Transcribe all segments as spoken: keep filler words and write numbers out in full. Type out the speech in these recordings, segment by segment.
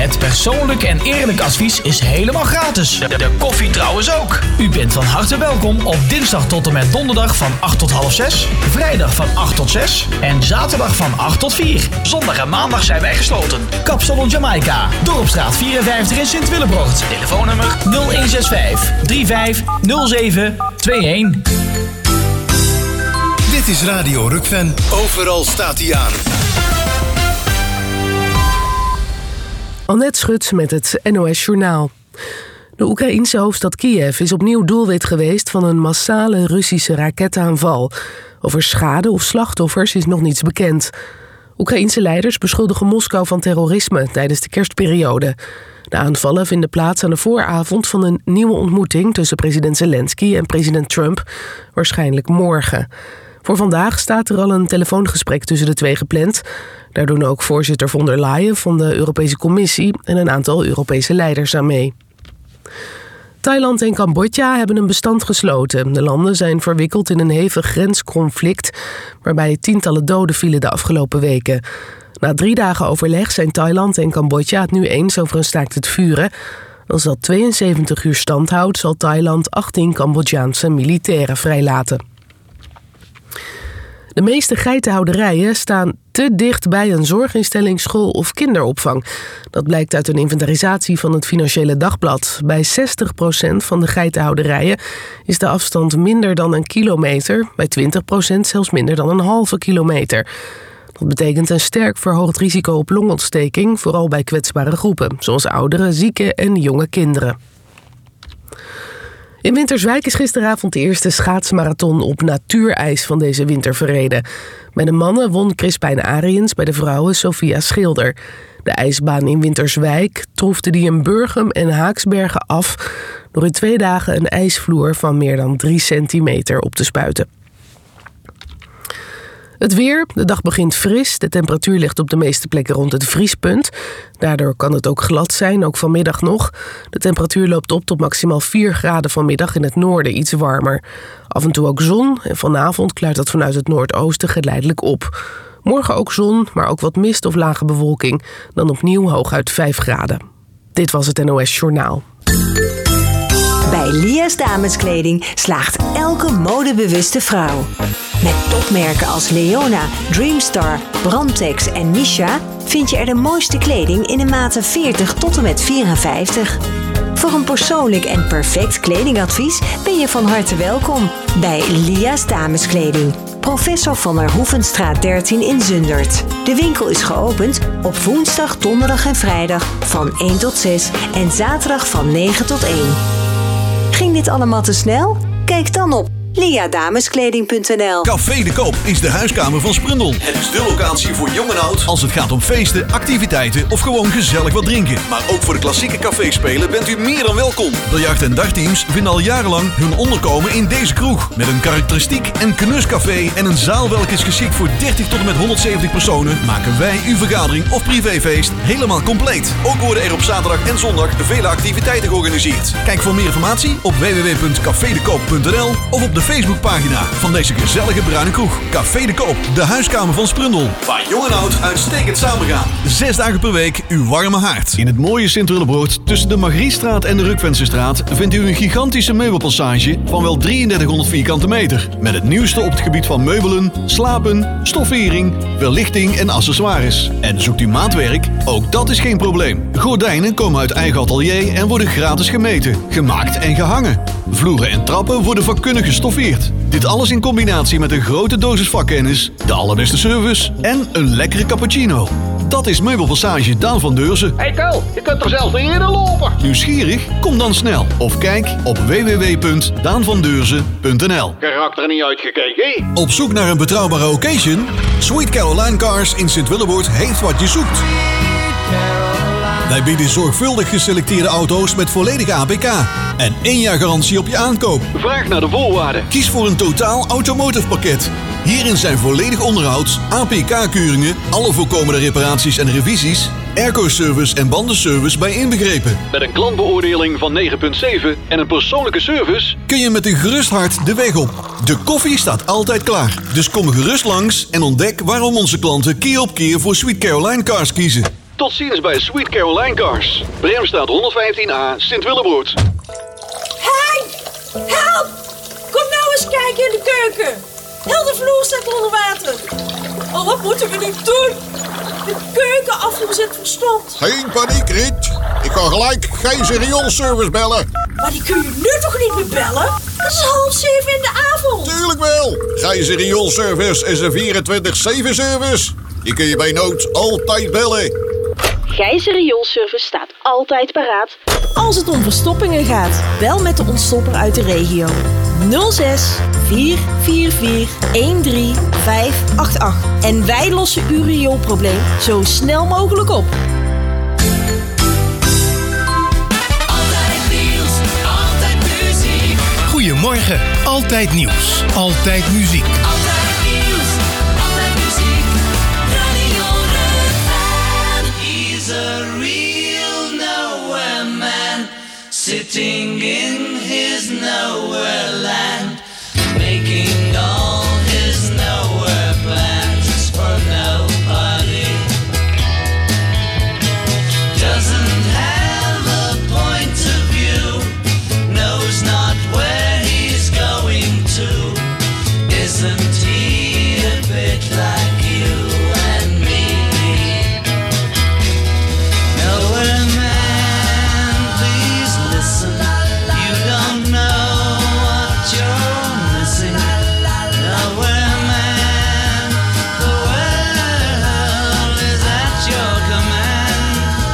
Het persoonlijk en eerlijk advies is helemaal gratis. De, de koffie trouwens ook. U bent van harte welkom op dinsdag tot en met donderdag van acht tot half zes. Vrijdag van acht tot zes. En zaterdag van acht tot vier. Zondag en maandag zijn wij gesloten. Kapsalon Jamaica. Dorpstraat vierenvijftig in Sint-Willebroort. Telefoonnummer nul een zes vijf drie vijf nul zeven twee een. Dit is Radio Rukven. Overal staat hij aan. Annette Schut met het N O S Journaal. De Oekraïense hoofdstad Kiev is opnieuw doelwit geweest van een massale Russische raketaanval. Over schade of slachtoffers is nog niets bekend. Oekraïense leiders beschuldigen Moskou van terrorisme tijdens de kerstperiode. De aanvallen vinden plaats aan de vooravond van een nieuwe ontmoeting tussen president Zelensky en president Trump, waarschijnlijk morgen. Voor vandaag staat er al een telefoongesprek tussen de twee gepland. Daar doen ook voorzitter von der Leyen van de Europese Commissie en een aantal Europese leiders aan mee. Thailand en Cambodja hebben een bestand gesloten. De landen zijn verwikkeld in een hevig grensconflict, waarbij tientallen doden vielen de afgelopen weken. Na drie dagen overleg zijn Thailand en Cambodja het nu eens over een staakt het vuren. Als dat tweeënzeventig uur stand houdt, zal Thailand achttien Cambodjaanse militairen vrijlaten. De meeste geitenhouderijen staan te dicht bij een zorginstelling, school of kinderopvang. Dat blijkt uit een inventarisatie van het Financiële Dagblad. Bij zestig procent van de geitenhouderijen is de afstand minder dan een kilometer. Bij twintig procent zelfs minder dan een halve kilometer. Dat betekent een sterk verhoogd risico op longontsteking, vooral bij kwetsbare groepen, zoals ouderen, zieken en jonge kinderen. In Winterswijk is gisteravond de eerste schaatsmarathon op natuurijs van deze winter verreden. Bij de mannen won Crispijn Ariens, bij de vrouwen Sophia Schilder. De ijsbaan in Winterswijk troefde die in Burgum en Haaksbergen af door in twee dagen een ijsvloer van meer dan drie centimeter op te spuiten. Het weer. De dag begint fris. De temperatuur ligt op de meeste plekken rond het vriespunt. Daardoor kan het ook glad zijn, ook vanmiddag nog. De temperatuur loopt op tot maximaal vier graden vanmiddag, in het noorden iets warmer. Af en toe ook zon en vanavond klaart dat vanuit het noordoosten geleidelijk op. Morgen ook zon, maar ook wat mist of lage bewolking. Dan opnieuw hooguit vijf graden. Dit was het N O S Journaal. Bij Lia's Dameskleding slaagt elke modebewuste vrouw. Met topmerken als Leona, Dreamstar, Brandtex en Misha vind je er de mooiste kleding in de maten veertig tot en met vierenvijftig. Voor een persoonlijk en perfect kledingadvies ben je van harte welkom bij Lia's Dameskleding. Professor van der Hoevenstraat dertien in Zundert. De winkel is geopend op woensdag, donderdag en vrijdag van één tot zes en zaterdag van negen tot één. Ging dit allemaal te snel? Kijk dan op lia dameskleding punt n l. Café de Koop is de huiskamer van Sprundel. Het is de locatie voor jong en oud als het gaat om feesten, activiteiten of gewoon gezellig wat drinken. Maar ook voor de klassieke caféspelen bent u meer dan welkom. Biljart- en dartteams vinden al jarenlang hun onderkomen in deze kroeg. Met een karakteristiek en knuscafé en een zaal welke is geschikt voor dertig tot en met honderdzeventig personen, maken wij uw vergadering of privéfeest helemaal compleet. Ook worden er op zaterdag en zondag vele activiteiten georganiseerd. Kijk voor meer informatie op w w w punt café de koop punt n l of op de Facebookpagina van deze gezellige bruine kroeg. Café de Koop, de huiskamer van Sprundel. Waar jong en oud uitstekend samengaan. Zes dagen per week uw warme haard. In het mooie Sint-Willebroort, tussen de Margriestraat en de Rukvensestraat, vindt u een gigantische meubelpassage van wel drieëndertighonderd vierkante meter. Met het nieuwste op het gebied van meubelen, slapen, stoffering, verlichting en accessoires. En zoekt u maatwerk? Ook dat is geen probleem. Gordijnen komen uit eigen atelier en worden gratis gemeten, gemaakt en gehangen. Vloeren en trappen worden vakkundig gestoffeerd. Dit alles in combinatie met een grote dosis vakkennis, de allerbeste service en een lekkere cappuccino. Dat is Meubelpassage Daan van Deurzen. Hey Ko, je kunt er zelfs niet eerder lopen. Nieuwsgierig? Kom dan snel. Of kijk op w w w punt daan van deurzen punt n l. Karakter er niet uitgekeken. Op zoek naar een betrouwbare occasion? Sweet Caroline Cars in Sint-Willebroort heeft wat je zoekt. Wij bieden zorgvuldig geselecteerde auto's met volledige A P K en één jaar garantie op je aankoop. Vraag naar de voorwaarden. Kies voor een totaal automotive pakket. Hierin zijn volledig onderhoud, A P K-keuringen, alle voorkomende reparaties en revisies, airco-service en bandenservice bij inbegrepen. Met een klantbeoordeling van negen komma zeven en een persoonlijke service kun je met een gerust hart de weg op. De koffie staat altijd klaar. Dus kom gerust langs en ontdek waarom onze klanten keer op keer voor Sweet Caroline Cars kiezen. Tot ziens bij Sweet Caroline Cars. Bremstraat honderdvijftien A, Sint-Willebroed. Hey! Help! Kom nou eens kijken in de keuken. Heel de vloer staat onder water. Oh, wat moeten we nu doen? De keukenafvoer zit verstomd. Geen paniek, Riet. Ik kan gelijk geen rioolservice bellen. Maar die kun je nu toch niet meer bellen? Het is half zeven in de avond. Tuurlijk wel. Gijzer Rioolservice is een vierentwintig zeven service. Die kun je bij nood altijd bellen. Gijzer Rioolservice staat altijd paraat. Als het om verstoppingen gaat, bel met de ontstopper uit de regio. nul zes vier vier vier een drie vijf acht acht. En wij lossen uw rioolprobleem zo snel mogelijk op. Goedemorgen, altijd nieuws, altijd muziek. Altijd nieuws, altijd muziek. Radio Rukven. He's a real nowhere man, sitting in his nowhere land, making all his nowhere plans for nobody. Doesn't have a point of view, knows not where isn't he a bit like you and me? Nowhere man, please listen. You don't know what you're missing. Nowhere man, the world is at your command.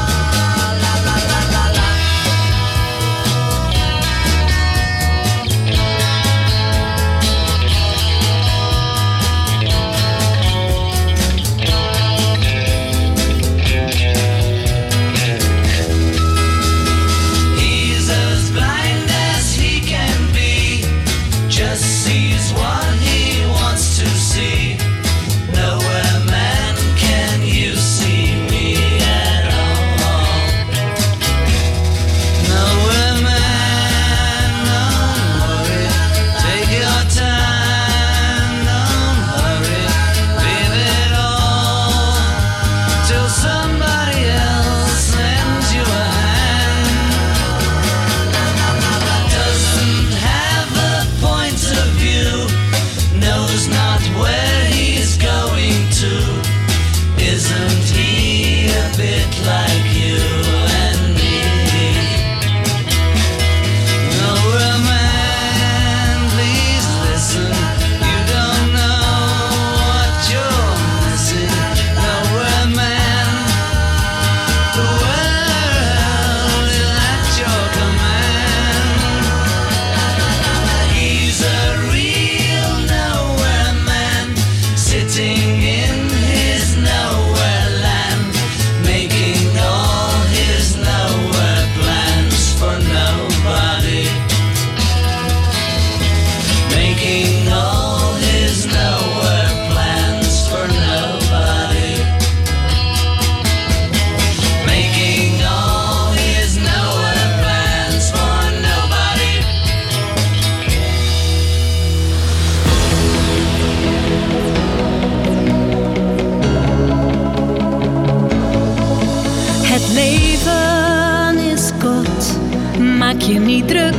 Maak je niet druk,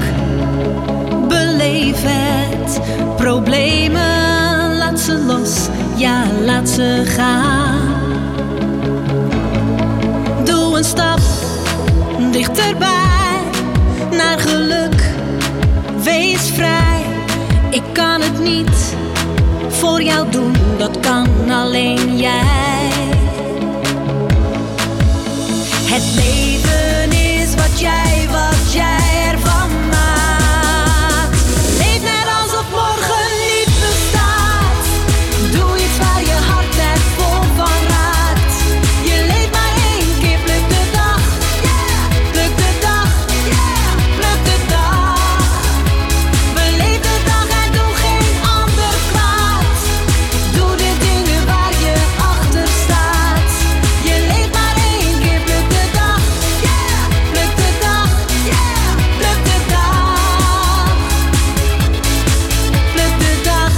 beleef het. Problemen, laat ze los, ja, laat ze gaan. Doe een stap dichterbij, naar geluk, wees vrij. Ik kan het niet voor jou doen, dat kan alleen jij. Het leven is wat jij, wat jij ervan maakt. Leef net alsof morgen niet bestaat. Doe iets waar je hart echt vol van raakt. Je leeft maar één keer, pluk de dag. Yeah, pluk de dag. Yeah, pluk de dag. Beleef de dag en doe geen ander kwaad. Doe de dingen waar je achter staat. Je leeft maar één keer, pluk de dag. Yeah, pluk de dag. Yeah, pluk de dag. Pluk de dag.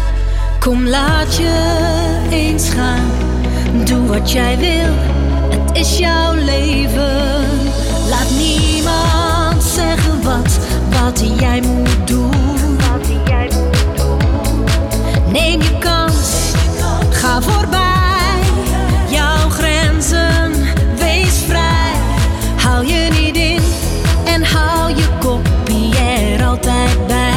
Kom, laat je eens gaan. Doe wat jij wil. Het is jouw leven. Laat niemand zeggen wat, wat jij moet doen. Neem je kans, ga voorbij jouw grenzen, wees vrij. Hou je niet in en hou je kopie er altijd bij.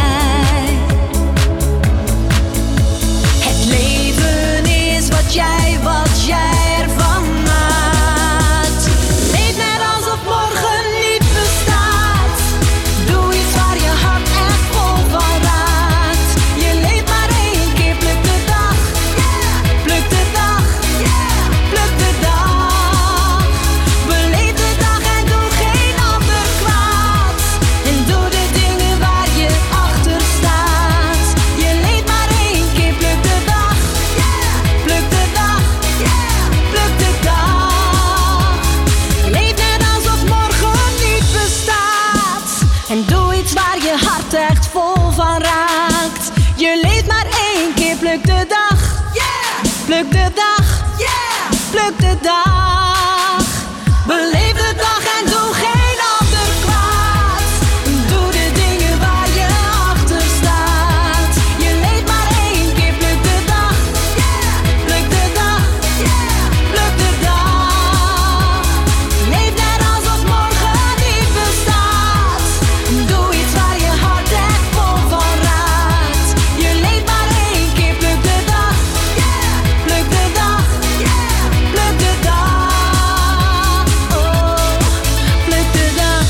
Het leven is wat jij, wat jij ervan maakt. Leef net alsof morgen niet bestaat. Doe iets waar je hart echt vol van raakt. Je leeft maar één keer, pluk de dag. Pluk de dag, pluk de dag. Beleef de dag en doe geen ander kwaad. En doe de dingen waar je achter staat. Je leeft maar één keer, pluk de dag. Pluk de dag, pluk de dag. Leef net alsof morgen niet bestaat. En doe iets waar je hart echt vol van raakt. Je leeft maar één keer, pluk de dag. Pluk de dag, pluk de dag. Beleef de dag en doe geen ander kwaad. Doe de dingen waar je achter staat. Je leeft maar één keer, pluk de dag. Pluk de dag, pluk de dag. Leef net alsof morgen niet bestaat. Doe iets waar je hart echt vol van raakt. Je leeft maar één keer, pluk de dag. Pluk de dag, pluk de dag. Oh, pluk de dag.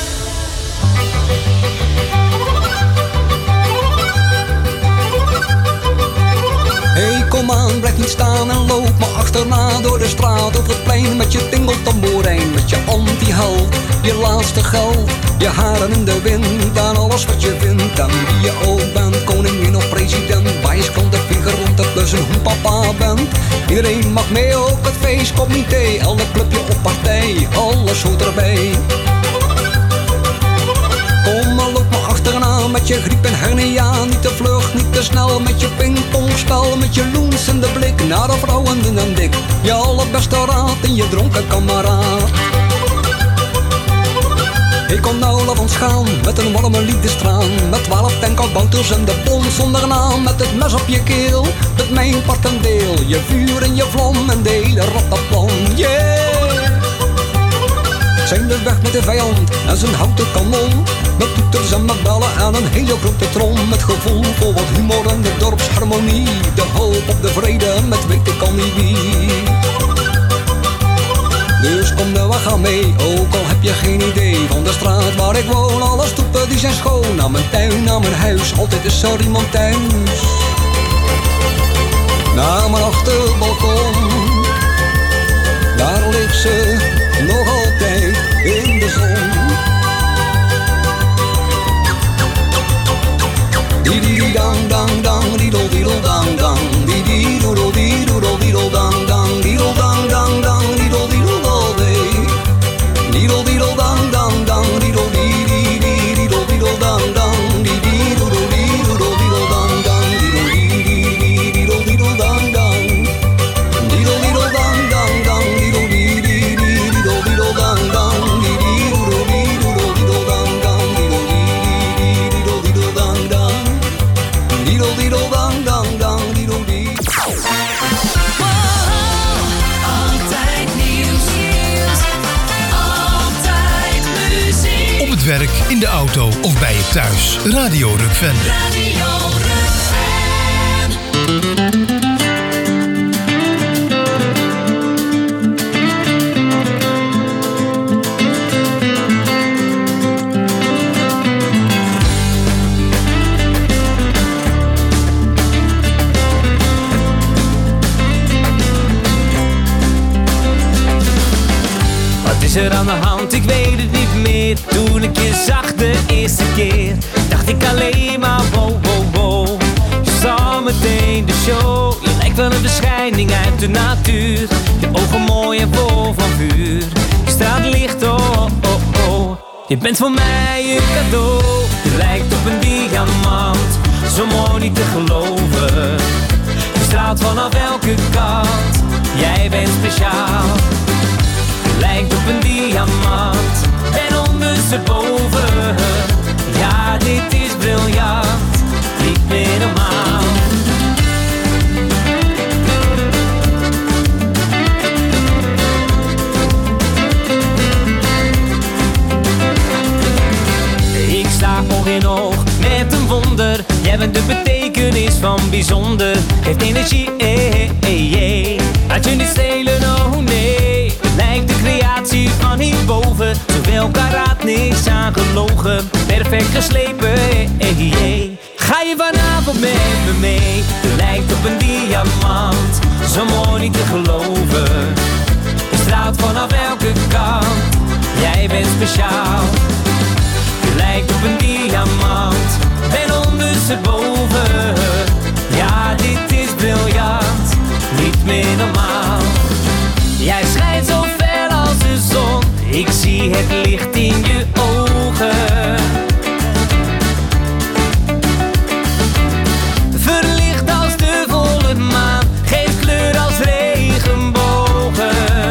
Hey, kom aan, blijf niet staan en loop me achterna door de straat of het plein met je tingeltamboerijn, met je anti-held, je laatste geld, je haren in de wind, aan alles wat je vindt en wie je ook bent, koningin of president, wijskant de vinger rond te plussen hoe papa bent. Iedereen mag mee op het feestcomité, elk clubje op partij, alles hoort erbij. Kom maar, loop me achterna met je griep en hernia. Niet te vlug, niet te snel met je pingpongspel. Met je loens in de blik naar de vrouwen dun en dik. Je allerbeste raad en je dronken kameraad. Ik kom nou, laat ons gaan met een warme liefdestraan. Met twaalf tankkabouters en de bom zonder naam. Met het mes op je keel, met mijn part en deel. Je vuur en je vlam en de hele rattenplan. Yeah! Zijn we weg met de vijand en zijn houten kanon. Met toeters en met bellen en een hele grote trom. Met gevoel voor wat humor en de dorpsharmonie. De hoop op de vrede met weet ik al niet wie. Dus kom nou, we gaan mee, ook al heb je geen idee. Van de straat waar ik woon, alle stoepen die zijn schoon. Naar mijn tuin, naar mijn huis, altijd is er iemand thuis. Naar mijn achterbalkon, daar ligt ze nog altijd in de zon. Die die die dang dang dang, diedel diedel dang dang. Die die doedel die doedel diedel dang dang. Diedel dang dang dang, diedel diedel alweer. Diedel diedel dang dang dang, diedel die die die diedel diedel dang dang. Die die doedel die doedel diedel dang dang. Diedel die die die diedel diedel dang dang. Diedel diedel dang dang dang, diedel die die die diedel diedel dang dang. Die die doedel die doedel diedel dang dang. Diedel die die die diedel diedel dang dang. Diedel diedel dang dang dang, diedel die. Altijd nieuws, altijd muziek. Op het werk, in de auto of bij je thuis. Radio Rukven. Radio Wat is er aan de hand? Ik weet het niet meer. Toen ik je zag de eerste keer, dacht ik alleen maar wow, wow, wow. Je zag meteen de show. Je lijkt wel een verschijning uit de natuur. Je ogen mooi en vol van vuur. Je straalt licht, oh, oh, oh. Je bent voor mij een cadeau. Je lijkt op een diamant, zo mooi niet te geloven. Je straalt vanaf elke kant. Jij bent speciaal. lijkt op een diamant. Ben ondersteboven, ja dit is briljant, niet meer normaal. Ik sta oog in oog met een wonder, jij bent de betekenis van bijzonder. Geeft energie, eh, eh, eh. Laat je niet stelen, oh nee. Het lijkt de creatie van hierboven, zowel karaat, niks aan gelogen. Perfect geslepen, eh, eh, eh. Ga je vanavond met me mee? Je lijkt op een diamant, zo mooi niet te geloven. Je straalt vanaf elke kant, jij bent speciaal. Je lijkt op een diamant, ben ondersteboven. Ja, dit is briljant, niet meer normaal. Jij schijnt zo fel als de zon, ik zie het licht in je ogen. Verlicht als de volle maan, geeft kleur als regenbogen.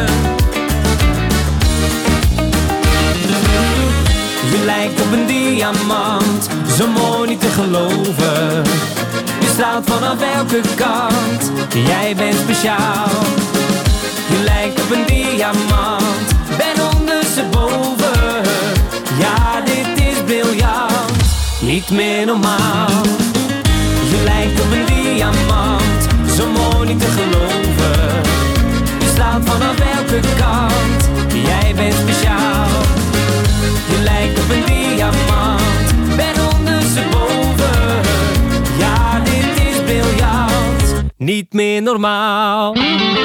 Je lijkt op een diamant, zo mooi niet te geloven. Je straalt vanaf elke kant, jij bent speciaal. Je lijkt op een diamant, ben ondersteboven. Ja, dit is briljant, niet meer normaal. Je lijkt op een diamant, zo mooi niet te geloven. Je straalt vanaf elke kant, jij bent speciaal. Je lijkt op een diamant, ben ondersteboven. Ja, dit is briljant, niet meer normaal.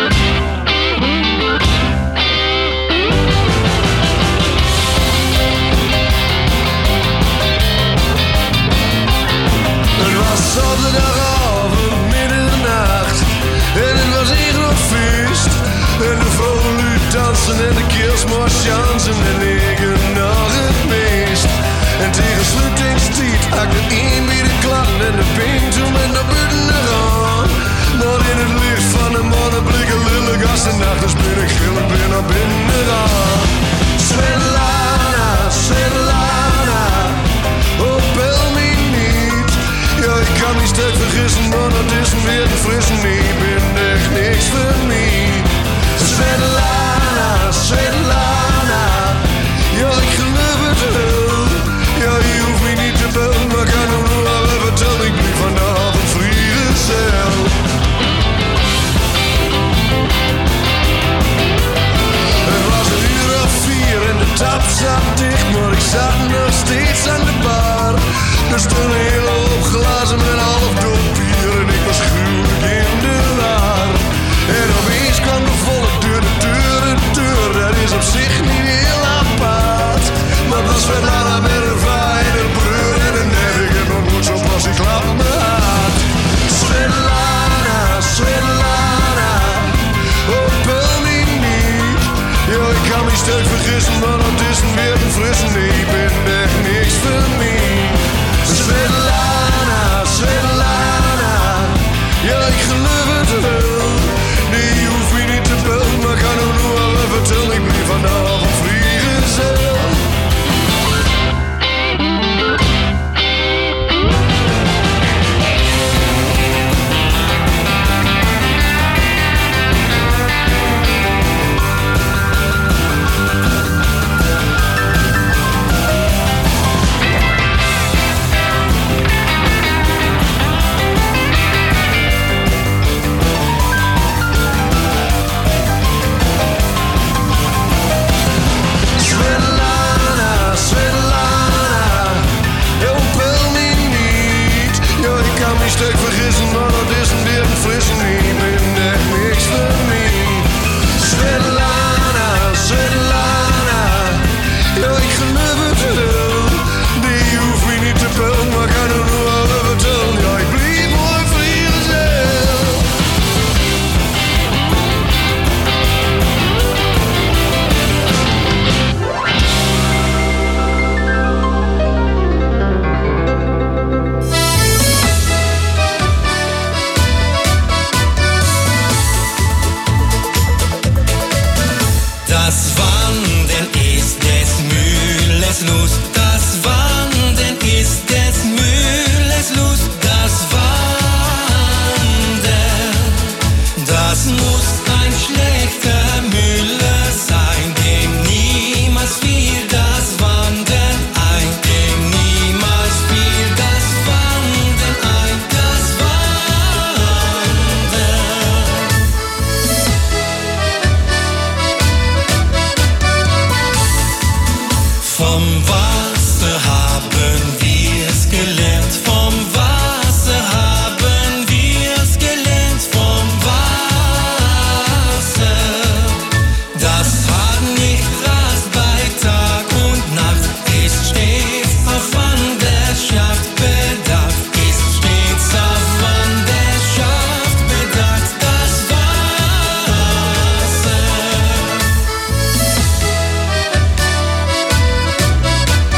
Het was zondagavond, midden in de nacht. En het was hier nog feest. En de vrouwen liet dansen en de kerstmarschansen. En ik nog het meest. En tegen sluitingstijd hakt het een weer de klank. En de ping toen met naar buiten gaan. Maar in het licht van de mannen blikken lille gasten. Nachtens ben ik gillen ben naar binnen gaan. Svetlana, Svetlana, oh bel me niet. Ja, ik kan niet sterk vergissen, maar dat is weer een frisse. Ik ben echt niks voor mij. Svetlana, Svetlana, ja ik geloof het wel. Ja, je hoeft me niet te bellen, maar kan hem nog wel even vertellen. Ik blijf vanavond vrijgezel. Het was een uur of vier en de tap zat dicht, maar ik zat nog steeds aan de bar. Er stond een hele hoop glazen met half dood bier en ik was gruwelijk in de war. En opeens kwam de volk door de deur, de deur, dat is op zich niet heel apart. Maar was Svetlana met een vaai en een breur en een nek, ik heb nog nooit zo pas ik klap op mijn hart. Svetlana, Svetlana, oh bel me niet. Ja, ik kan me sterk vergissen, maar dat is weer een frisse. Nee, ik ben echt niks voor mij. Svetlana, Svetlana, ja ik geloof het wel. Nee, je hoeft me niet te bellen, maar kan ook nog wel even vertellen. Ik blijf vanavond vrijgezel. Vom Wasser haben wir's gelernt, vom Wasser haben wir's gelernt, vom Wasser. Das hat nicht Rast bei Tag und Nacht, ist stets auf Wanderschaft bedacht, ist stets auf Wanderschaft bedacht, das Wasser.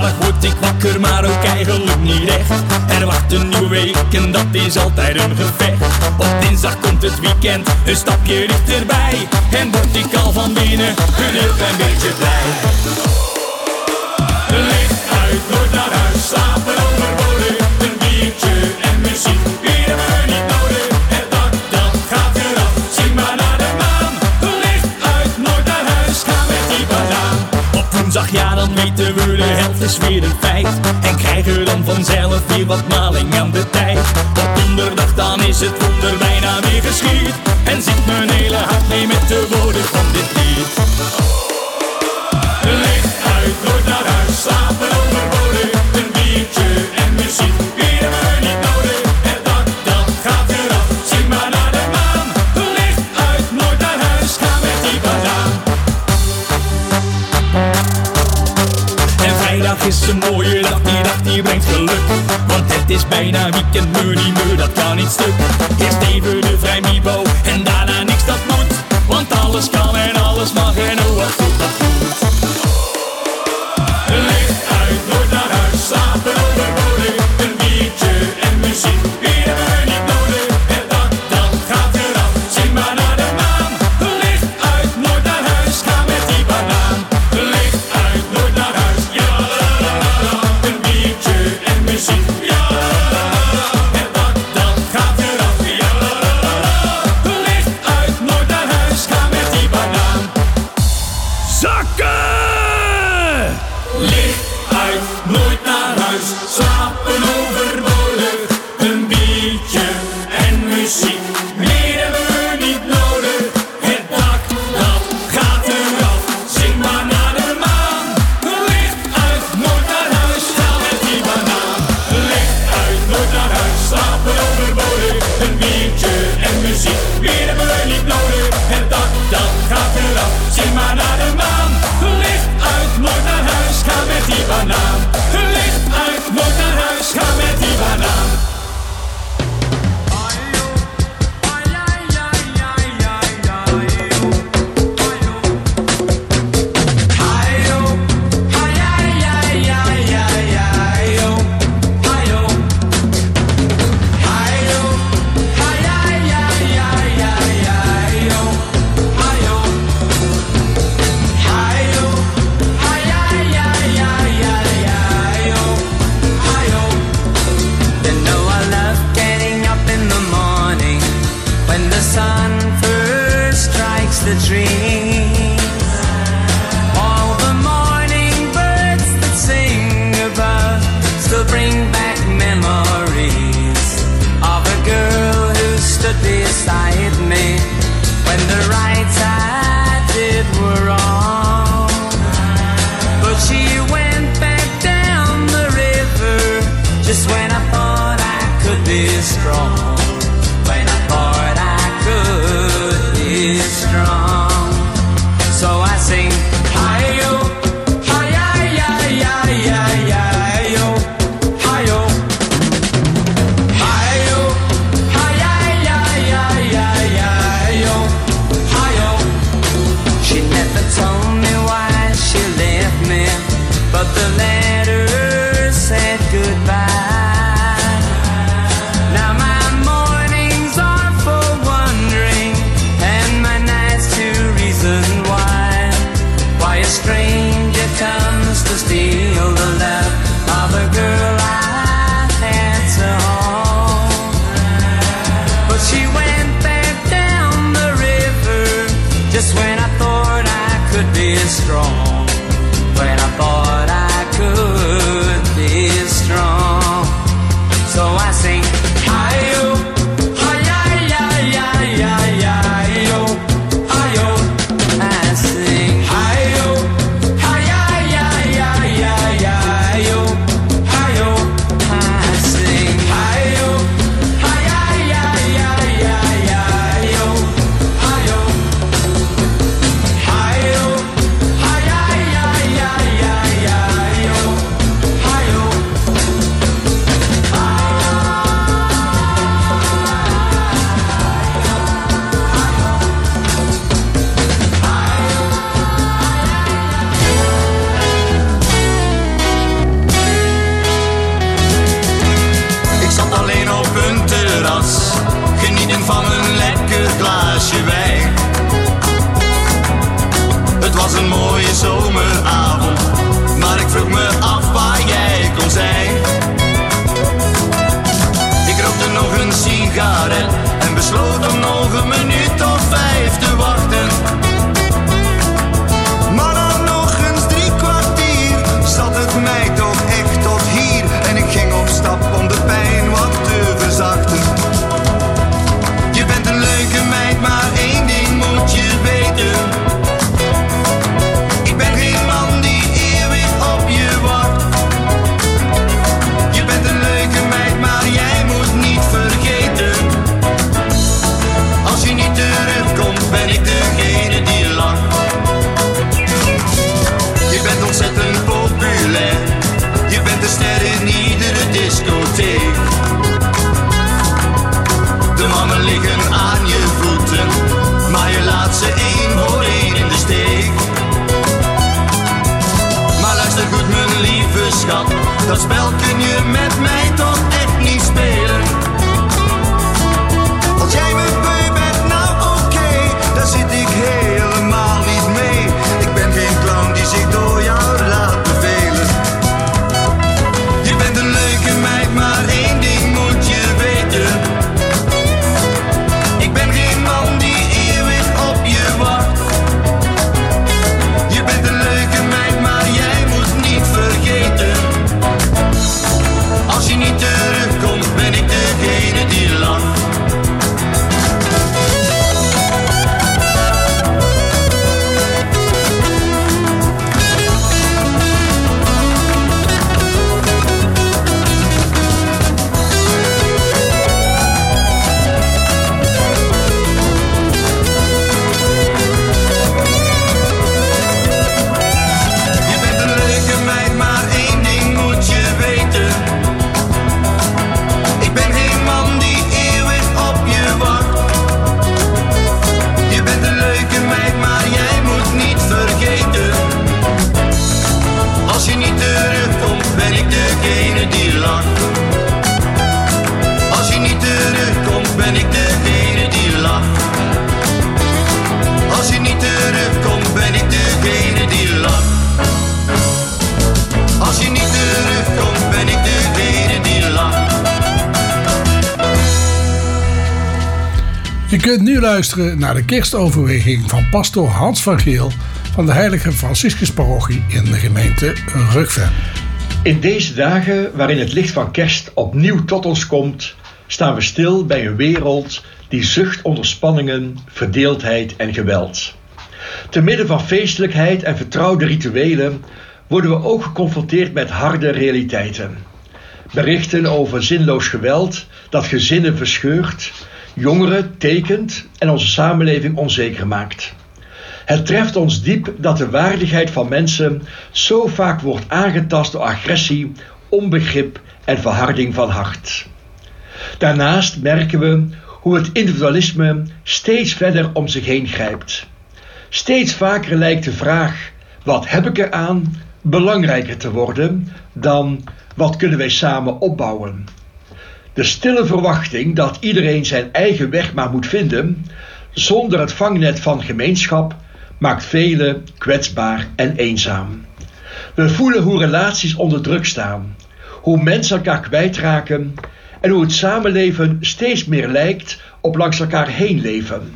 Maandag word ik wakker, maar ook eigenlijk niet echt. Er wacht een nieuwe week en dat is altijd een gevecht. Op dinsdag komt het weekend, een stapje dichterbij. En word ik al van binnen een heel klein beetje blij. Licht uit, nooit naar huis, slapen overbodig. Een biertje en muziek, weer hebben we niet nodig. Het dak, dat gaat eraf, zing maar naar de maan. Licht uit, nooit naar huis, ga met die banaan. Op woensdag, ja dan weten we de helft is weer een feit. En krijgen we dan vanzelf weer wat maling aan de tijd. Op donderdag dan is het wonder bijna weer geschied. En zingt mijn hele hart mee met de woorden van dit lied. Licht uit, nooit naar huis, slapen overbodig. Een biertje en muziek, weer hebben we niet nodig. Het dak, dat gaat eraf, zing maar naar de maan. Licht uit, nooit naar huis, ga met die banaan. En vrijdag is een mooie dag, die dag die brengt geluk. Want het is bijna weekend, meur niet meur, dat kan niet stuk. Eerst even de vrijmibo en daarna niks dat moet. Want alles kan en alles mag en oh wat goed dat goed. Licht uit, nooit naar huis, slapen overbodig. Een biertje en muziek, weer hebben we niet nodig. Het dak, dat gaat eraf, zing maar naar de maan. Licht uit, nooit naar huis, ga met die banaan. Licht uit, nooit naar huis, ja la la la la. Een biertje en muziek, ja la la la. Het dak, dat gaat eraf, ja la la la. Licht uit, nooit naar huis, ga met die banaan. Zakken! Licht uit, nooit naar huis, slapen overbodig. Een biertje en muziek, meer hebben we niet nodig. Het dak, dat gaat eraf, zing maar naar de maan. Licht uit, nooit naar huis, ga met die banaan. Licht uit, nooit naar huis, slapen overbodig. Een biertje en muziek, meer hebben we niet nodig. Het dak, dat gaat eraf, zing maar naar de maan. Licht uit, nooit naar huis, ga met die banaan. Licht uit, nooit naar huis, ga met die banaan. The dream, all the morning birds that sing above still bring back memories of a girl who stood beside me when the rights I did were wrong. But she went back down the river just when I thought I could be strong. When I thought I could be strong. So I sing, hi-yo, hi-yi-yi-yi-yi-yi-yo, hi-yo, hi-yo, hi-yi-yi-yi-yi-yo. schat, dat spel kun je met mij toch echt niet spelen. Als jij me beu bent, nou oké, okay, daar zit ik helemaal niet mee. Ik ben geen clown die zich door jou laat bevelen. Je bent een leuke meid, maar één ding moet je weten. Ik ben geen man die eeuwig op je wacht. Je bent een leuke meid, maar jij moet niet vergeten. Als je niet terugkomt, ben ik degene die lacht. Als je niet terugkomt, ben ik degene die lacht. Als je niet terugkomt, ben ik degene die lacht. Als je niet terugkomt, ben ik degene die lacht. Als je niet terugkomt, ben ik degene die lacht. Je kunt nu luisteren naar de kerstoverweging van pastoor Hans van Geel van de Heilige Franciscusparochie in de gemeente Rugven. In deze dagen waarin het licht van kerst opnieuw tot ons komt, staan we stil bij een wereld die zucht onder spanningen, verdeeldheid en geweld. Te midden van feestelijkheid en vertrouwde rituelen worden we ook geconfronteerd met harde realiteiten. Berichten over zinloos geweld dat gezinnen verscheurt, jongeren tekent en onze samenleving onzeker maakt. Het treft ons diep dat de waardigheid van mensen zo vaak wordt aangetast door agressie, onbegrip en verharding van hart. Daarnaast merken we hoe het individualisme steeds verder om zich heen grijpt. Steeds vaker lijkt de vraag, wat heb ik eraan, belangrijker te worden dan wat kunnen wij samen opbouwen. De stille verwachting dat iedereen zijn eigen weg maar moet vinden, zonder het vangnet van gemeenschap, maakt velen kwetsbaar en eenzaam. We voelen hoe relaties onder druk staan, hoe mensen elkaar kwijtraken en hoe het samenleven steeds meer lijkt op langs elkaar heen leven.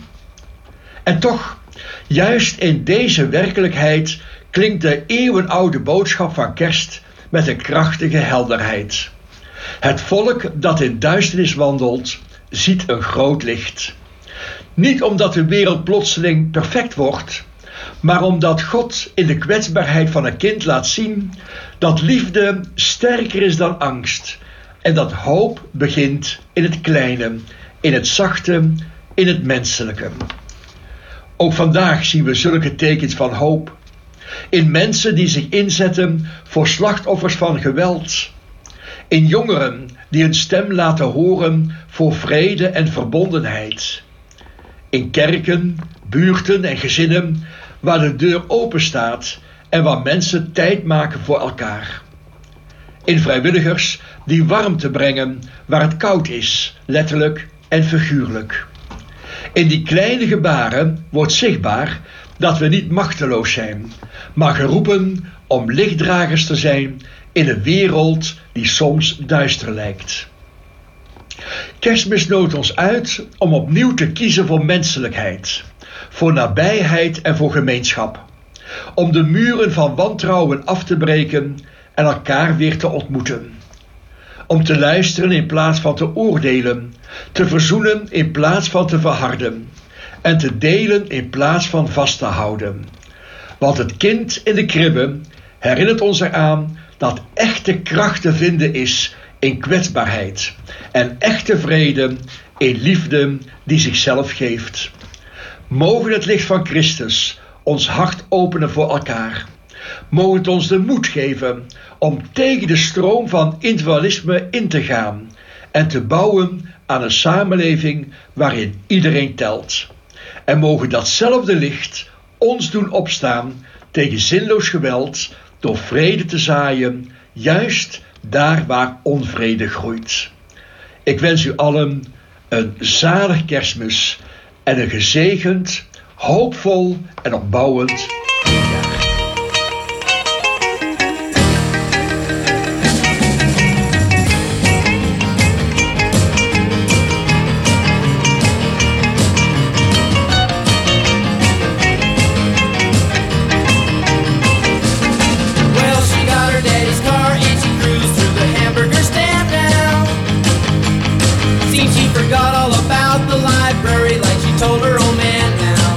En toch, juist in deze werkelijkheid klinkt de eeuwenoude boodschap van kerst met een krachtige helderheid. Het volk dat in duisternis wandelt, ziet een groot licht. Niet omdat de wereld plotseling perfect wordt, maar omdat God in de kwetsbaarheid van een kind laat zien dat liefde sterker is dan angst en dat hoop begint in het kleine, in het zachte, in het menselijke. Ook vandaag zien we zulke tekens van hoop in mensen die zich inzetten voor slachtoffers van geweld, in jongeren die hun stem laten horen voor vrede en verbondenheid, in kerken, buurten en gezinnen waar de deur open staat en waar mensen tijd maken voor elkaar. In vrijwilligers die warmte brengen waar het koud is, letterlijk en figuurlijk. In die kleine gebaren wordt zichtbaar dat we niet machteloos zijn, maar geroepen om lichtdragers te zijn in een wereld die soms duister lijkt. Kerstmis nodigt ons uit om opnieuw te kiezen voor menselijkheid, voor nabijheid en voor gemeenschap. Om de muren van wantrouwen af te breken en elkaar weer te ontmoeten. Om te luisteren in plaats van te oordelen, te verzoenen in plaats van te verharden en te delen in plaats van vast te houden. Want het kind in de kribbe herinnert ons eraan dat echte kracht te vinden is in kwetsbaarheid en echte vrede in liefde die zichzelf geeft. Mogen het licht van Christus ons hart openen voor elkaar. Mogen het ons de moed geven om tegen de stroom van individualisme in te gaan en te bouwen aan een samenleving waarin iedereen telt. En mogen datzelfde licht ons doen opstaan tegen zinloos geweld door vrede te zaaien, juist daar waar onvrede groeit. Ik wens u allen een zalig Kerstmis en een gezegend, hoopvol en opbouwend nieuwjaar. Well, she got her daddy's car and she cruised through the hamburger stand now. Seems she forgot all about the library like she told her old man now.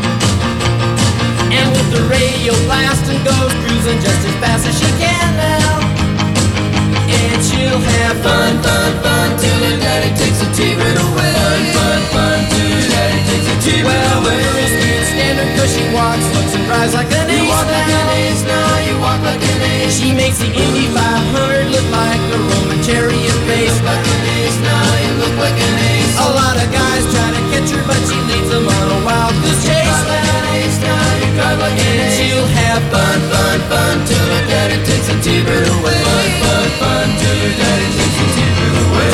And with the radio blasting goes cruising just as fast as she can now. And she'll have fun, fun, fun till her daddy takes the T-bird away. Fun, fun, fun till her daddy takes the T-bird well, away. Well, the girls can't stand her 'cause she walks, looks and drives like an ace. You walk like an ace now, you walk like an ace. She makes the Indy five hundred look like a Roman chariot race. You look like an ace now, you look like an ace. A lot of guys try to catch her, but she leads them on a wild goose chase. You drive like an ace now, you drive like an ace. And she'll have fun, fun, fun till her daddy takes the T-bird away. Fun, fun, fun till her daddy takes the T-bird away.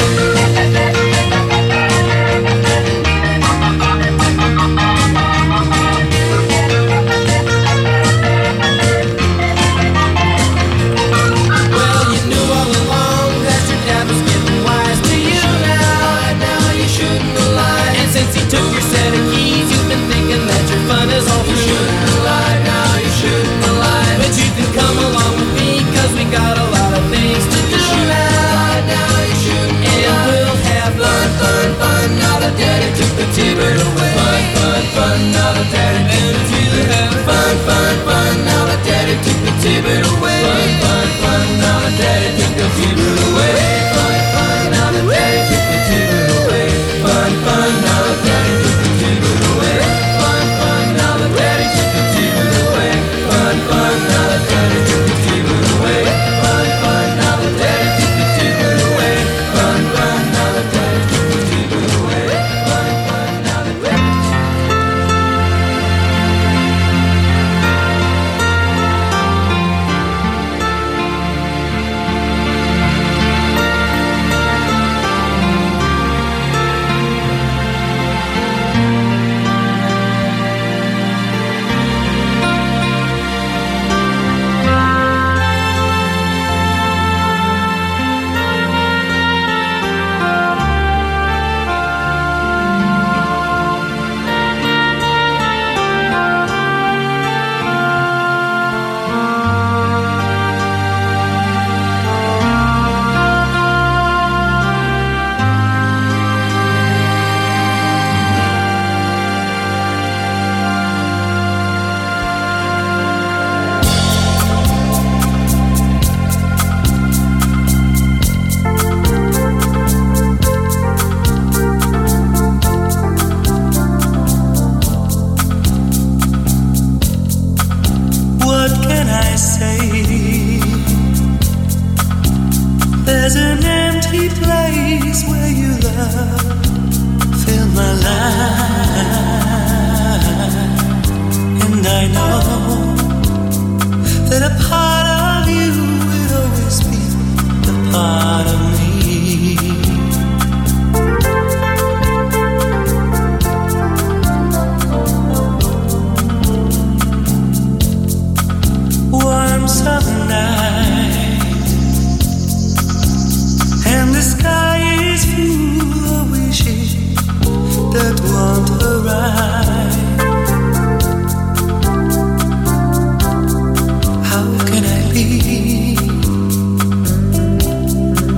Well, you knew all along that your dad was getting wise to you now. Now you shouldn't have lied. And since he took your set of keys, you've been thinking that your fun is all through. You shouldn't have lied. Now you shouldn't have lied. But you can come along with me 'cause we got a lot of things to do now. Now you shouldn't have lied. And we'll have fun, fun, fun. Now that daddy took the T-bird away. Fun, fun, fun. Now that daddy took the T-bird away. Fun, fun, fun. Now that daddy took the T-bird away. Fun, fun, fun. Now that daddy took the T-bird away. Fun, fun. Now that daddy took the T-bird away. Fun, fun. Now that daddy took the T-bird away. Fun, fun. Now that daddy took the T-bird away. Fun, fun. Now that daddy took the T-bird away. Fun, fun. Now that daddy took the T-bird away. Fun, fun. Now that daddy took the T-bird away. Fun, fun. Now that daddy. What can I say? There's an empty place where you love fill my life, and I know that a part of you will always be a part of me. Warm summer night, and the sky is full of wishes that won't arrive. How can I be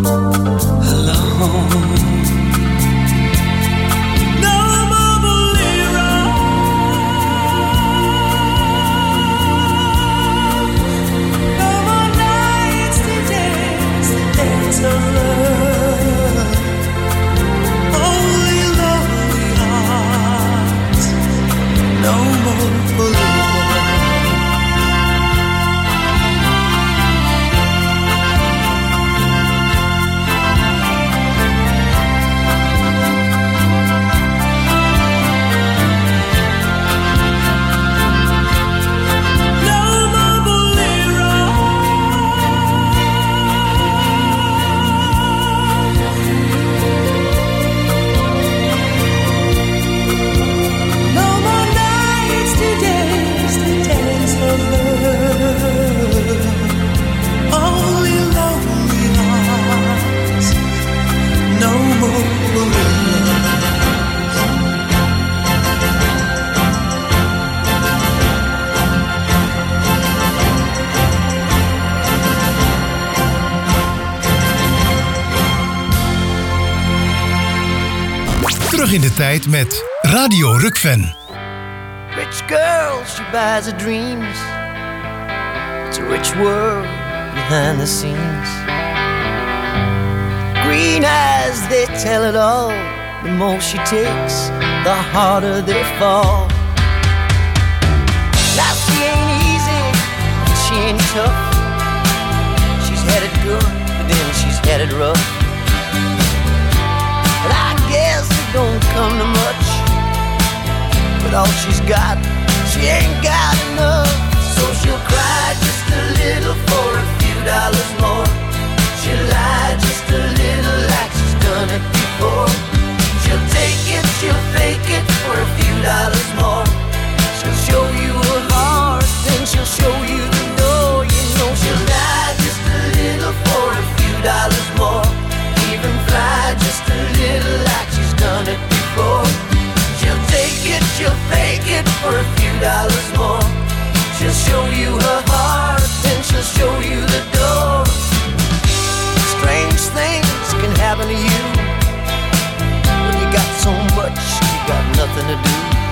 Terug in de tijd met Radio Rukven. Rich girl, she buys her dreams. It's a rich world behind the scenes. Green eyes, they tell it all. The more she takes, the harder they fall. Now she ain't easy, and she ain't tough. She's headed good, but then she's headed rough. But I guess it don't come to much. With all she's got, she ain't got enough. So she'll cry just a little for a few dollars more. She'll lie just a little like she's done it before. She'll take it, she'll fake it for a few dollars more. She'll show you her heart, then she'll show you the door. You know she'll lie just a little for a few dollars more. Even fly just a little like she's done it before. She'll take it, she'll fake it for a few dollars more. She'll show you her heart, then she'll show you the door. Strange things can happen to you when you got so much, you got nothing to do.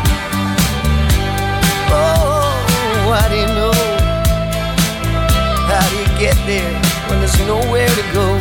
Oh, how do you know? How do you get there when there's nowhere to go?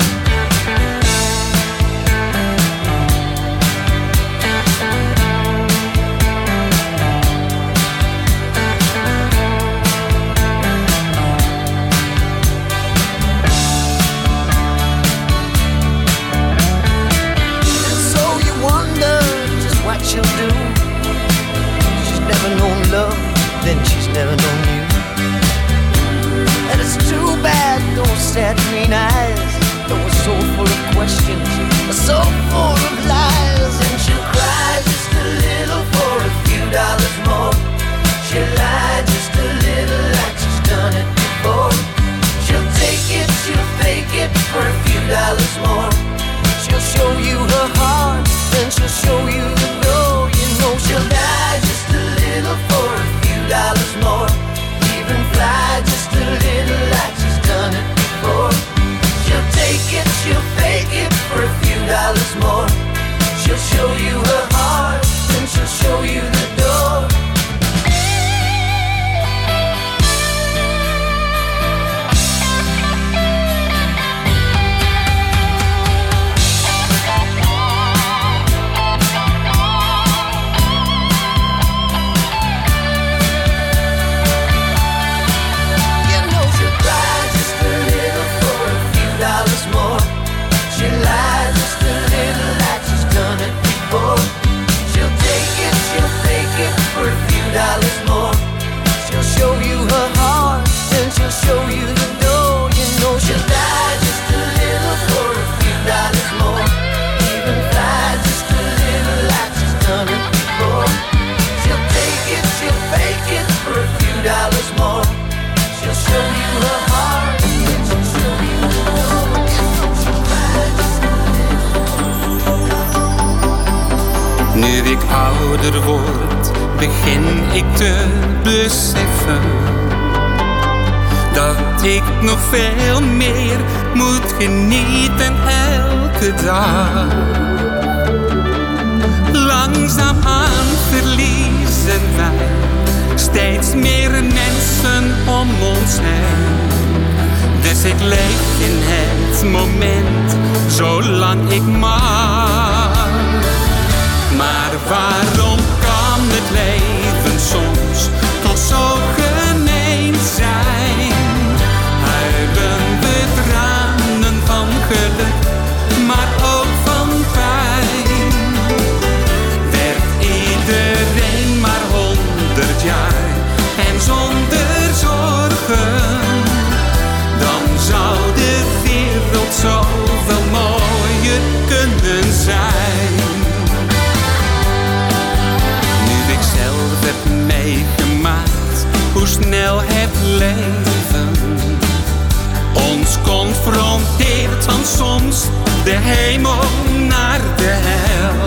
What she'll do. She's never known love, then she's never known you. And it's too bad those sad green eyes, that were so full of questions, are so full of lies. And she'll cry just a little for a few dollars more. She'll lie just a little like she's done it before. She'll take it, she'll fake it for a few dollars more. She'll show you her heart, then she'll show you the door. You know she'll die just a little for a few dollars more. Even fly just a little like she's done it before. She'll take it, she'll fake it for a few dollars more. She'll show you her heart, then she'll show you the door. Dollars more. She'll show you her heart, then she'll show you the door. You know she'll die just a little for a few dollars more. Even fly just a little like she's done it before. She'll take it, she'll fake it for a few dollars more. She'll show you her heart, then she'll show you the door. She'll fly just a little. Nu ik ouder word, begin ik te beseffen dat ik nog veel meer moet genieten elke dag. Langzaamaan verliezen wij steeds meer mensen om ons heen. Dus ik leef in het moment, zolang ik mag. Maar waarom kan het leven soms toch zo gemeen zijn? Huilen we tranen van geluk, maar ook van pijn. Werd iedereen maar honderd jaar en zonder zorgen, dan zou de wereld zoveel mooier kunnen zijn. Nu ik zelf heb meegemaakt hoe snel het leven ons confronteert, van soms de hemel naar de hel,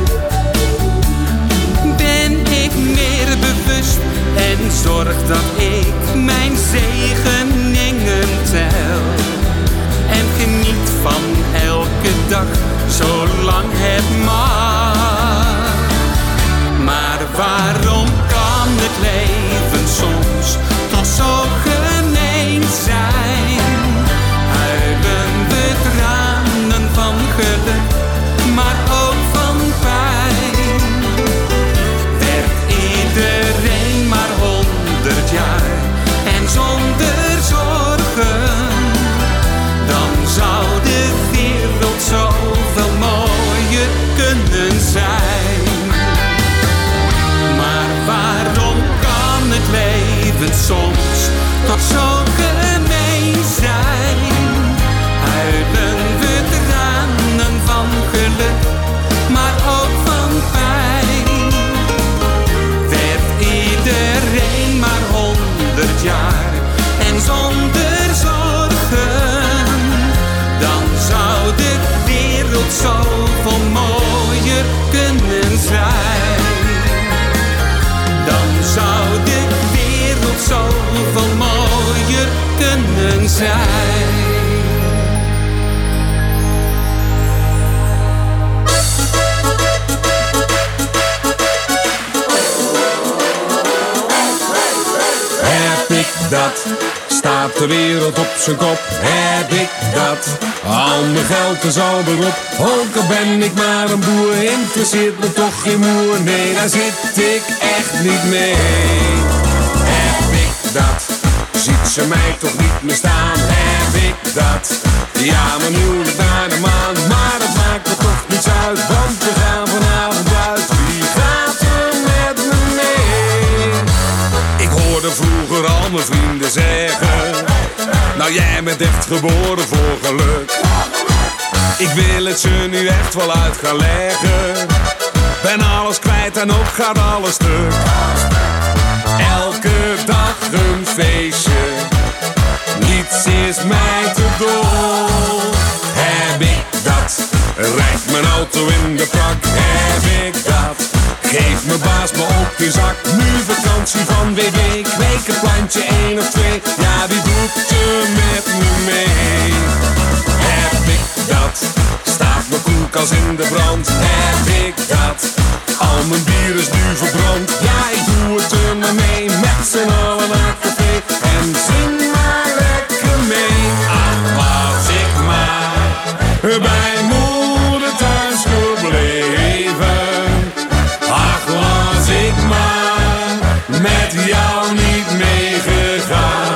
ben ik meer bewust en zorg dat ik mijn zegeningen tel. En geniet van elke dag, zolang het mag. Maar waarom kan het leven soms toch zo gemeen zijn? Huilen we tranen van geluk, maar ook van pijn. Werd iedereen maar honderd jaar en zonder zorgen, dan zou de wereld zoveel mooier kunnen zijn. Maar waarom kan het leven soms toch zo gemeen zijn? Huilen we tranen van geluk, maar ook van pijn. Werd iedereen maar honderd jaar en zonder zorgen, dan zou de wereld zoveel mooier kunnen zijn. Dan zou de wereld zoveel mooier kunnen zijn. Heb ik dat? Staat de wereld op zijn kop? Heb ik dat? Al mijn geld is al erop. Ook al ben ik maar een boer, interesseert me toch geen moer. Nee, daar zit ik echt niet mee. Heb ik dat? Ziet ze mij toch niet meer staan? Heb ik dat? Ja, mijn huwelijk naar de maan. Maar dat maakt me toch niets uit, want we gaan vanavond uit. Wie gaat er met me mee? Ik hoorde vroeger al mijn vrienden zeggen, nou jij bent echt geboren voor geluk. Ik wil het ze nu echt wel uit gaan leggen. Ben alles kwijt en ook gaat alles stuk. Elke dag een feestje, niets is mij te dol. Heb ik dat? Rijdt mijn auto in de prak? Heb ik dat? Geef mijn baas me op de zak. Nu vakantie van W W, kweek een plantje één of twee. Ja, wie doet er met me mee? Heb ik dat? Staat mijn koelkast in de brand? Heb ik dat? Al mijn bier is nu verbrand. Ja, ik doe het er maar mee. Met z'n allen naar het café en zing maar lekker mee. Ach, was ik maar bij moeder thuis gebleven. Ach, was ik maar met jou niet meegegaan.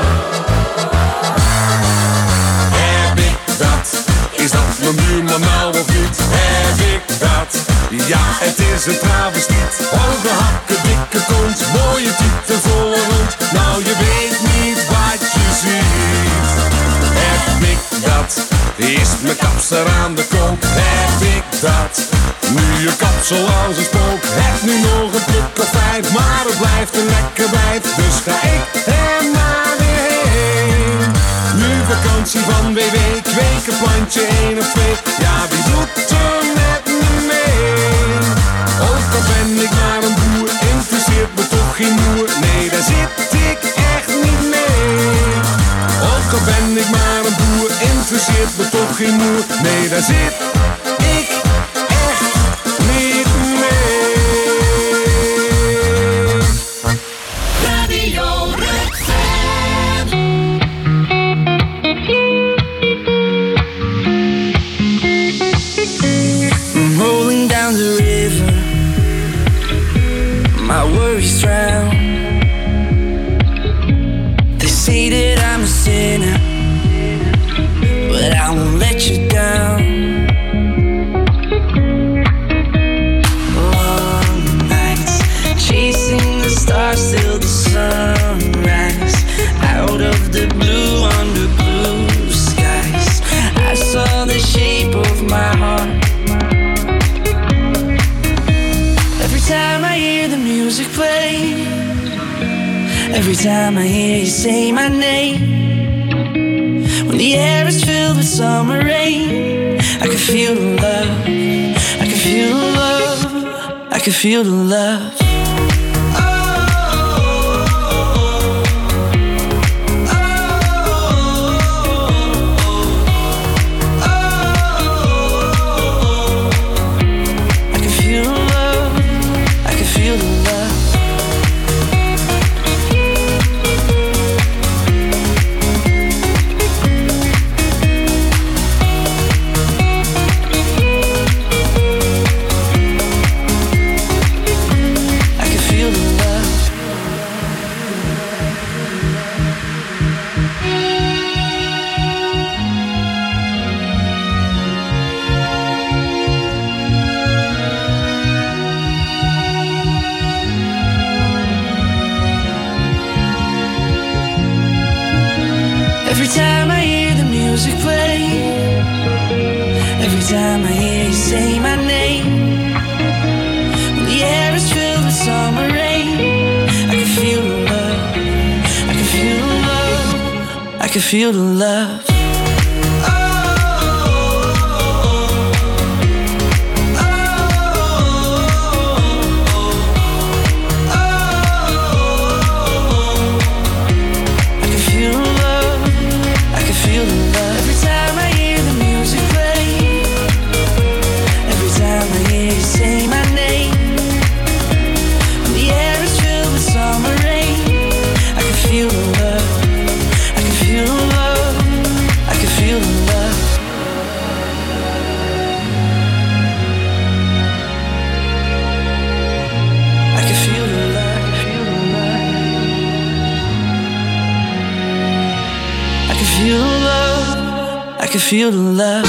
Heb ik dat? Is dat mijn buurman nou of niet? Heb ik dat? Ja, het is een travestiet. Hoge hakken, dikke kont, mooie tieten, volle rond. Nou, je weet niet wat je ziet. Heb ik dat? Is mijn kapster aan de kook? Heb ik dat? Nu je kapsel als een spook. Heb nu nog een pluk of vijf, maar het blijft een lekker wijf. Dus ga ik er maar weer heen. Nu vakantie van W W, kweek een plantje één of twee. Ja, wie doet er met me mee? Ook al ben ik maar een boer, interesseert me toch geen moer. Nee, daar zit ik echt niet mee. nog geen moer. Nee, daar zit ik echt niet mee. Radio I'm rolling down the river, my worries drown. They say that I'm a sinner, but I won't let you down. Long nights, chasing the stars till the sunrise. Out of the blue, under blue skies, I saw the shape of my heart. Every time I hear the music play, every time I hear you say my name, when the air is filled with summer rain, I can feel the love, I can feel the love, I can feel the love. Every time I hear the music play, every time I hear you say my name, when the air is filled with summer rain, I can feel the love, I can feel the love, I can feel the love. I can feel the love.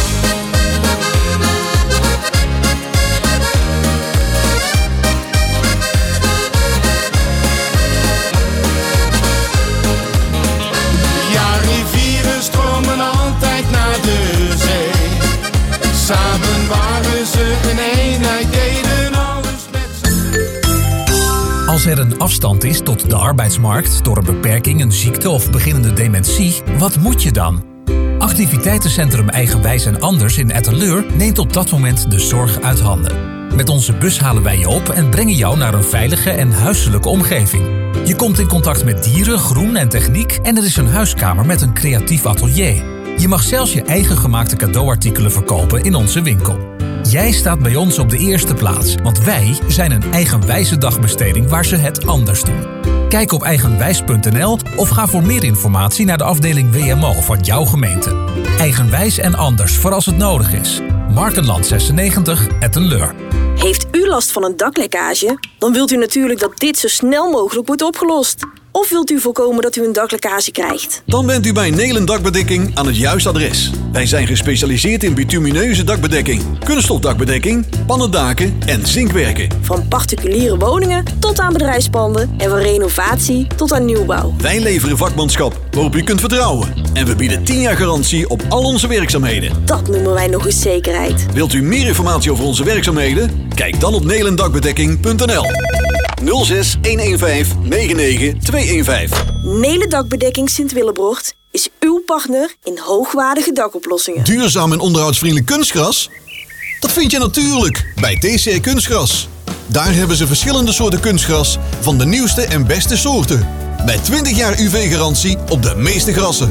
Ja, rivieren stromen altijd naar de zee. Samen waren ze een eenheid, deden alles met z'n. Als er een afstand is tot de arbeidsmarkt door een beperking, een ziekte of beginnende dementie, wat moet je dan? Activiteitencentrum Eigenwijs en Anders in Etteleur neemt op dat moment de zorg uit handen. Met onze bus halen wij je op en brengen jou naar een veilige en huiselijke omgeving. Je komt in contact met dieren, groen en techniek en er is een huiskamer met een creatief atelier. Je mag zelfs je eigen gemaakte cadeauartikelen verkopen in onze winkel. Jij staat bij ons op de eerste plaats, want wij zijn een eigenwijze dagbesteding waar ze het anders doen. Kijk op eigenwijs punt n l of ga voor meer informatie naar de afdeling W M O van jouw gemeente. Eigenwijs en Anders voor als het nodig is. Markenland zesennegentig, Etteleur. Heeft u last van een daklekkage? Dan wilt u natuurlijk dat dit zo snel mogelijk wordt opgelost. Of wilt u voorkomen dat u een daklekkage krijgt? Dan bent u bij Nelen Dakbedekking aan het juiste adres. Wij zijn gespecialiseerd in bitumineuze dakbedekking, kunststofdakbedekking, pannendaken en zinkwerken. Van particuliere woningen tot aan bedrijfspanden en van renovatie tot aan nieuwbouw. Wij leveren vakmanschap waarop u kunt vertrouwen. En we bieden tien jaar garantie op al onze werkzaamheden. Dat noemen wij nog eens zekerheid. Wilt u meer informatie over onze werkzaamheden? Kijk dan op nelendakbedekking punt n l. nul zes een een vijf negen negen twee een vijf. Nelen Dakbedekking Sint-Willebrocht is uw partner in hoogwaardige dakoplossingen. Duurzaam en onderhoudsvriendelijk kunstgras? Dat vind je natuurlijk bij T C R Kunstgras. Daar hebben ze verschillende soorten kunstgras van de nieuwste en beste soorten. Met twintig jaar U V-garantie op de meeste grassen.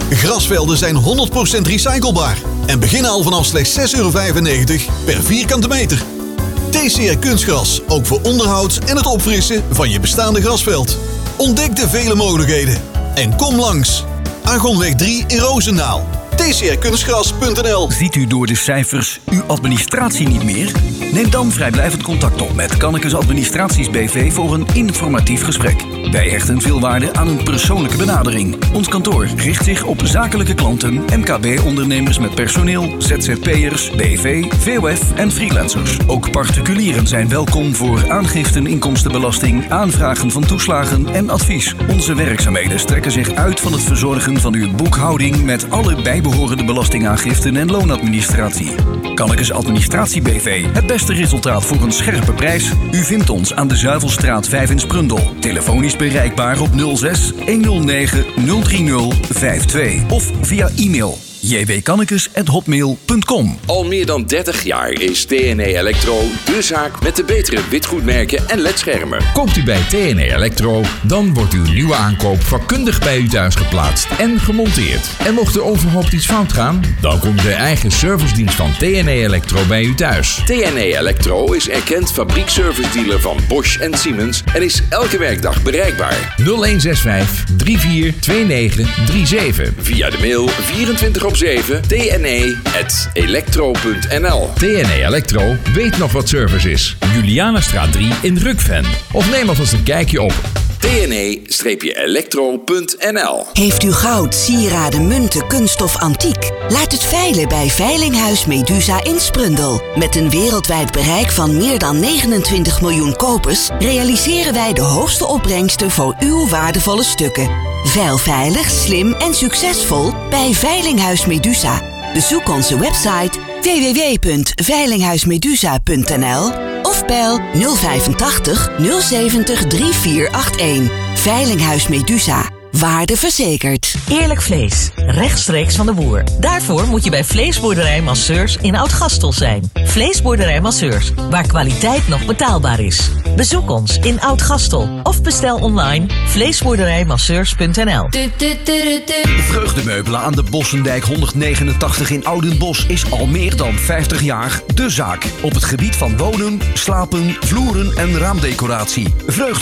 Grasvelden zijn honderd procent recyclebaar en beginnen al vanaf slechts zes euro vijfennegentig per vierkante meter. T C R Kunstgras, ook voor onderhoud en het opfrissen van je bestaande grasveld. Ontdek de vele mogelijkheden en kom langs. Argonweg drie in Roosendaal. T C R kunstgras punt n l. Ziet u door de cijfers uw administratie niet meer? Neem dan vrijblijvend contact op met Kannekes Administraties B V voor een informatief gesprek. Wij hechten veel waarde aan een persoonlijke benadering. Ons kantoor richt zich op zakelijke klanten, M K B-ondernemers met personeel, Z Z P'ers, B V, V O F en freelancers. Ook particulieren zijn welkom voor aangiften inkomstenbelasting, aanvragen van toeslagen en advies. Onze werkzaamheden strekken zich uit van het verzorgen van uw boekhouding met alle bijbehorende belastingaangiften en loonadministratie. Kannekes Administratie B V. Het beste resultaat voor een scherpe prijs. U vindt ons aan de Zuivelstraat vijf in Sprundel. Telefonisch bereikbaar op nul zes honderdnegen nul drie nul vijf twee of via e-mail j w kannekes at hotmail punt com. Al meer dan dertig jaar is T N E Electro de zaak met de betere witgoedmerken en ledschermen. Koopt u bij T N E Electro, dan wordt uw nieuwe aankoop vakkundig bij u thuis geplaatst en gemonteerd. En mocht er onverhoopt iets fout gaan, dan komt de eigen servicedienst van T N E Electro bij u thuis. T N E Electro is erkend fabriekservice-dealer van Bosch en Siemens en is elke werkdag bereikbaar. nul een zes vijf drie vier twee negen drie zeven. Via de mail vierentwintig op zeven t n e at electro punt n l. T N E Electro weet nog wat service is. Julianastraat drie in Rukven. Of neem alvast een kijkje op t n e electro punt n l. Heeft u goud, sieraden, munten, kunststof, antiek? Laat het veilen bij Veilinghuis Medusa in Sprundel. Met een wereldwijd bereik van meer dan negenentwintig miljoen kopers realiseren wij de hoogste opbrengsten voor uw waardevolle stukken. Veil veilig, slim en succesvol bij Veilinghuis Medusa. Bezoek onze website w w w punt veilinghuismedusa punt n l of bel nul vijfentachtig nul zeventig drie vier acht een. Veilinghuis Medusa. Waarde verzekerd. Eerlijk vlees. Rechtstreeks van de boer. Daarvoor moet je bij Vleesboerderij Masseurs in Oud-Gastel zijn. Vleesboerderij Masseurs, waar kwaliteit nog betaalbaar is. Bezoek ons in Oud-Gastel of bestel online vleesboerderijmasseurs punt n l. Vreugdemeubelen aan de Bossendijk honderdnegenentachtig in Oudenbosch is al meer dan vijftig jaar de zaak. Op het gebied van wonen, slapen, vloeren en raamdecoratie. Vreugde